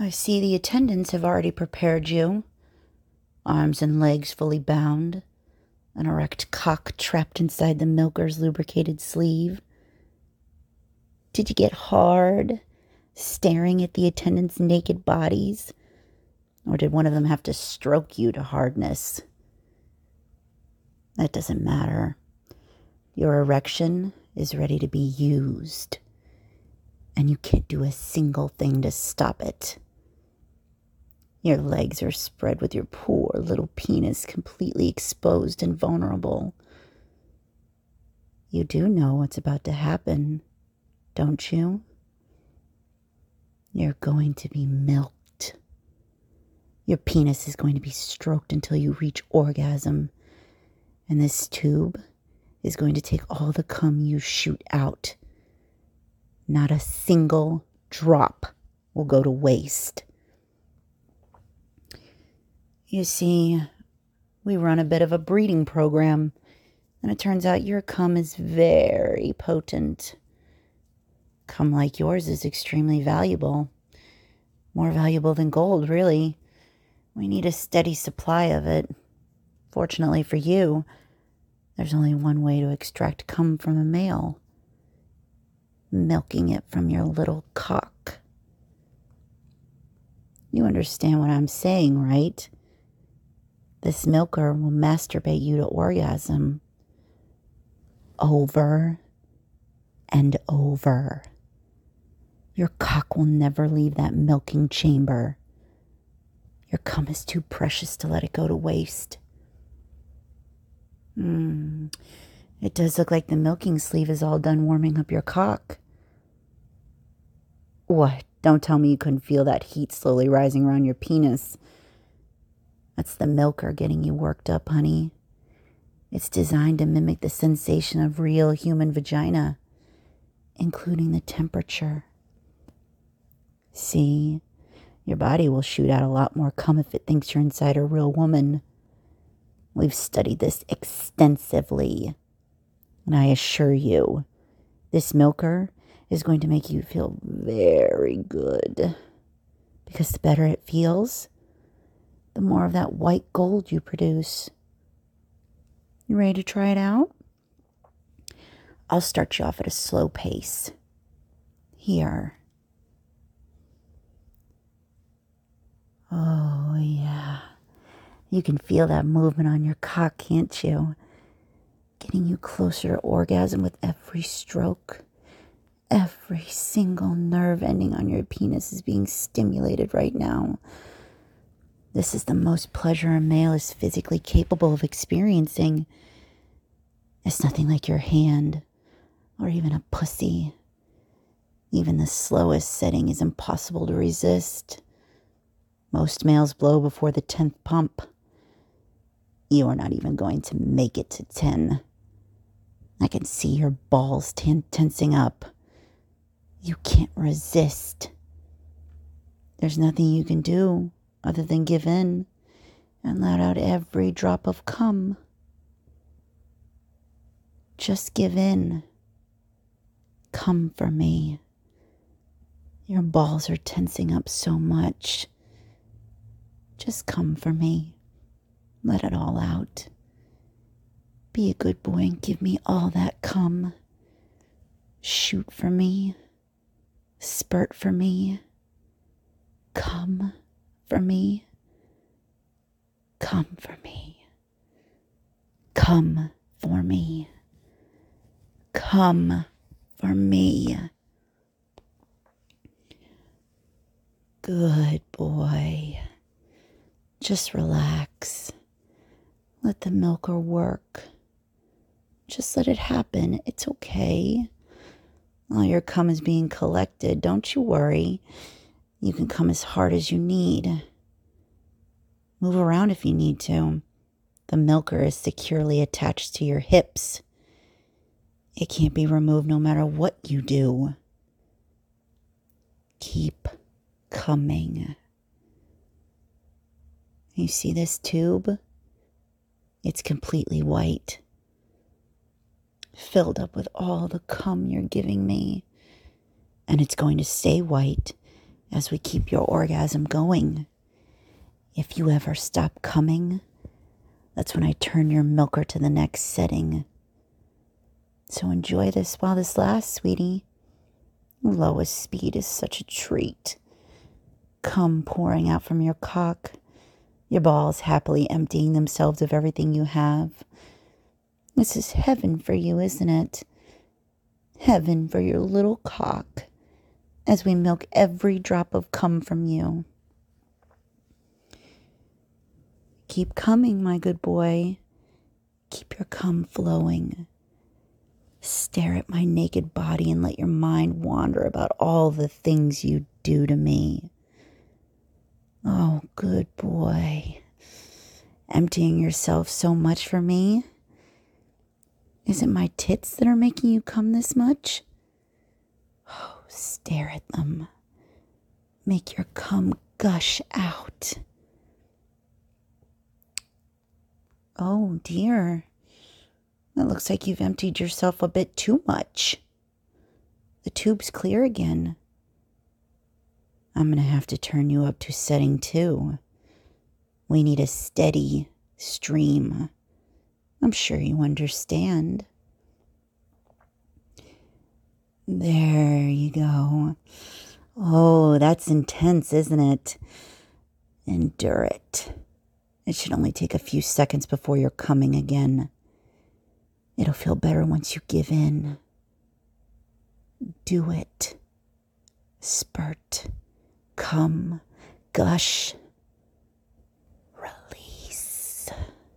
I see the attendants have already prepared you. Arms and legs fully bound, an erect cock trapped inside the milker's lubricated sleeve. Did you get hard, staring at the attendants' naked bodies? Or did one of them have to stroke you to hardness? That doesn't matter. Your erection is ready to be used, and you can't do a single thing to stop it. Your legs are spread with your poor little penis completely exposed and vulnerable. You do know what's about to happen, don't you? You're going to be milked. Your penis is going to be stroked until you reach orgasm, and this tube is going to take all the cum you shoot out. Not a single drop will go to waste. You see, we run a bit of a breeding program, and it turns out your cum is very potent. Cum like yours is extremely valuable. More valuable than gold, really. We need a steady supply of it. Fortunately for you, there's only one way to extract cum from a male. Milking it from your little cock. You understand what I'm saying, right? This milker will masturbate you to orgasm. Over and over. Your cock will never leave that milking chamber. Your cum is too precious to let it go to waste. It does look like the milking sleeve is all done warming up your cock. What? Don't tell me you couldn't feel that heat slowly rising around your penis. That's the milker getting you worked up, honey. It's designed to mimic the sensation of real human vagina, including the temperature. See, your body will shoot out a lot more cum if it thinks you're inside a real woman. We've studied this extensively, and I assure you, this milker is going to make you feel very good, because the better it feels, the more of that white gold you produce. You ready to try it out? I'll start you off at a slow pace. Here. Oh, yeah. You can feel that movement on your cock, can't you? Getting you closer to orgasm with every stroke. Every single nerve ending on your penis is being stimulated right now. This is the most pleasure a male is physically capable of experiencing. It's nothing like your hand or even a pussy. Even the slowest setting is impossible to resist. Most males blow before the 10th pump. You are not even going to make it to 10. I can see your balls tensing up. You can't resist. There's nothing you can do other than give in and let out every drop of cum. Just give in. Come for me. Your balls are tensing up so much. Just come for me. Let it all out. Be a good boy and give me all that cum. Shoot for me. Spurt for me. Come for me. Come for me. Come for me. Come for me. Good boy. Just relax. Let the milker work. Just let it happen. It's okay. All your cum is being collected. Don't you worry. You can come as hard as you need. Move around if you need to. The milker is securely attached to your hips. It can't be removed no matter what you do. Keep coming. You see this tube? It's completely white. Filled up with all the cum you're giving me. And it's going to stay white as we keep your orgasm going. If you ever stop coming, that's when I turn your milker to the next setting. So enjoy this while this lasts, sweetie. Lowest speed is such a treat. Cum pouring out from your cock, your balls happily emptying themselves of everything you have. This is heaven for you, isn't it? Heaven for your little cock, as we milk every drop of cum from you. Keep coming, my good boy. Keep your cum flowing. Stare at my naked body and let your mind wander about all the things you do to me. Oh, good boy. Emptying yourself so much for me? Is it my tits that are making you come this much? Oh, stare at them. Make your cum gush out. Oh, dear. It looks like you've emptied yourself a bit too much. The tube's clear again. I'm going to have to turn you up to setting 2. We need a steady stream. I'm sure you understand. There you go. Oh, that's intense, isn't it? Endure it. It should only take a few seconds before you're coming again. It'll feel better once you give in. Do it. Spurt. Come. Gush. Release.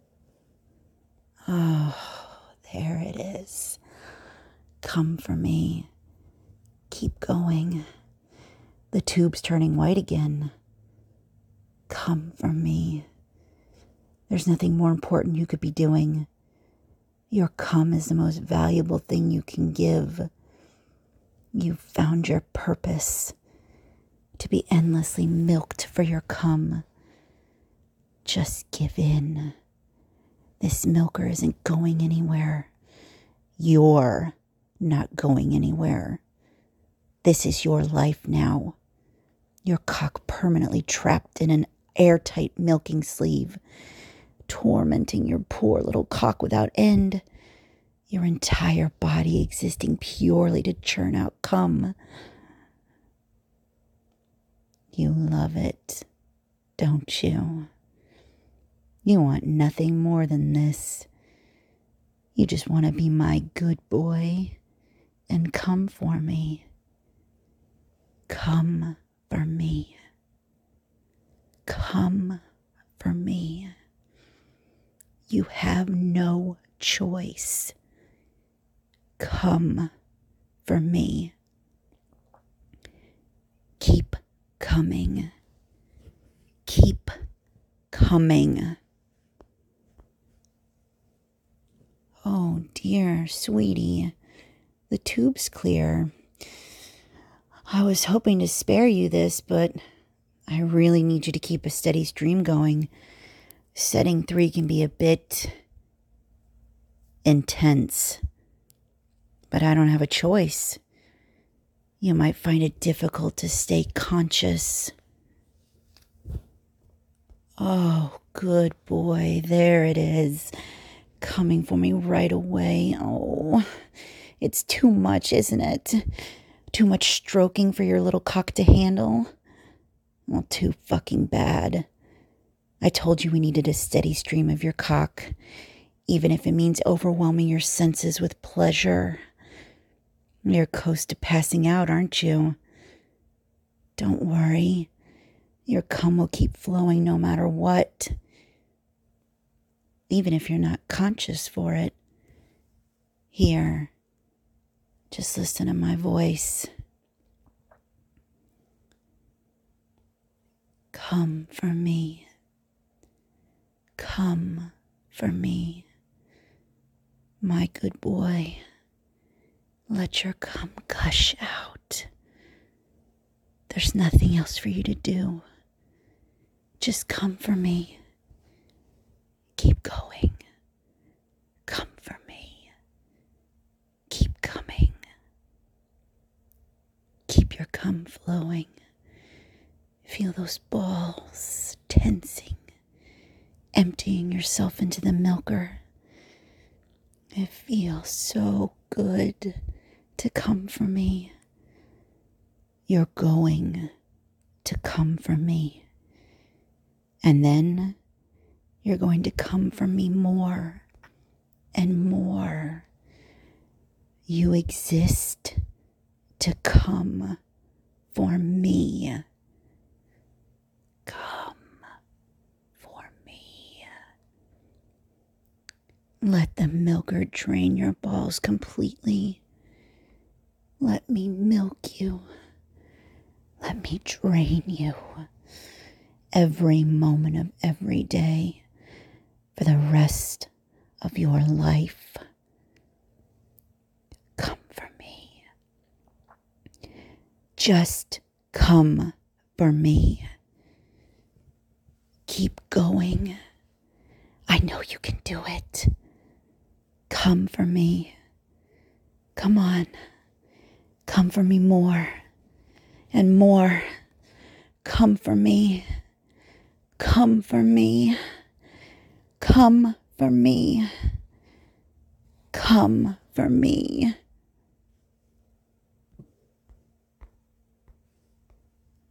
Oh, there it is. Come for me. Keep going. The tube's turning white again. Come for me. There's nothing more important you could be doing. Your cum is the most valuable thing you can give. You've found your purpose, to be endlessly milked for your cum. Just give in. This milker isn't going anywhere. You're not going anywhere. This is your life now. Your cock permanently trapped in an airtight milking sleeve, tormenting your poor little cock without end. Your entire body existing purely to churn out cum. You love it, don't you? You want nothing more than this. You just want to be my good boy and come for me. Come for me. Come for me. You have no choice. Come for me. Keep coming. Keep coming. Oh dear, sweetie, the tube's clear. I was hoping to spare you this, but I really need you to keep a steady stream going. Setting 3 can be a bit intense, but I don't have a choice. You might find it difficult to stay conscious. Oh, good boy, there it is. Coming for me right away. Oh, it's too much, isn't it? Too much stroking for your little cock to handle? Well, too fucking bad. I told you we needed a steady stream of your cock, even if it means overwhelming your senses with pleasure. You're close to passing out, aren't you? Don't worry. Your cum will keep flowing no matter what. Even if you're not conscious for it. Here, just listen to my voice. Come for me. Come for me. My good boy, let your cum gush out. There's nothing else for you to do. Just come for me. Keep going. Come for me. Keep coming. Keep your cum flowing. Feel those balls tensing, emptying yourself into the milker. It feels so good to come for me. You're going to come for me. And then you're going to come for me more and more. You exist to come for me. Come for me. Let the milker drain your balls completely. Let me milk you. Let me drain you every moment of every day for the rest of your life. Come for me. Just come for me. Keep going. I know you can do it. Come for me. Come on. Come for me more and more. Come for me. Come for me. Come for me. Come for me.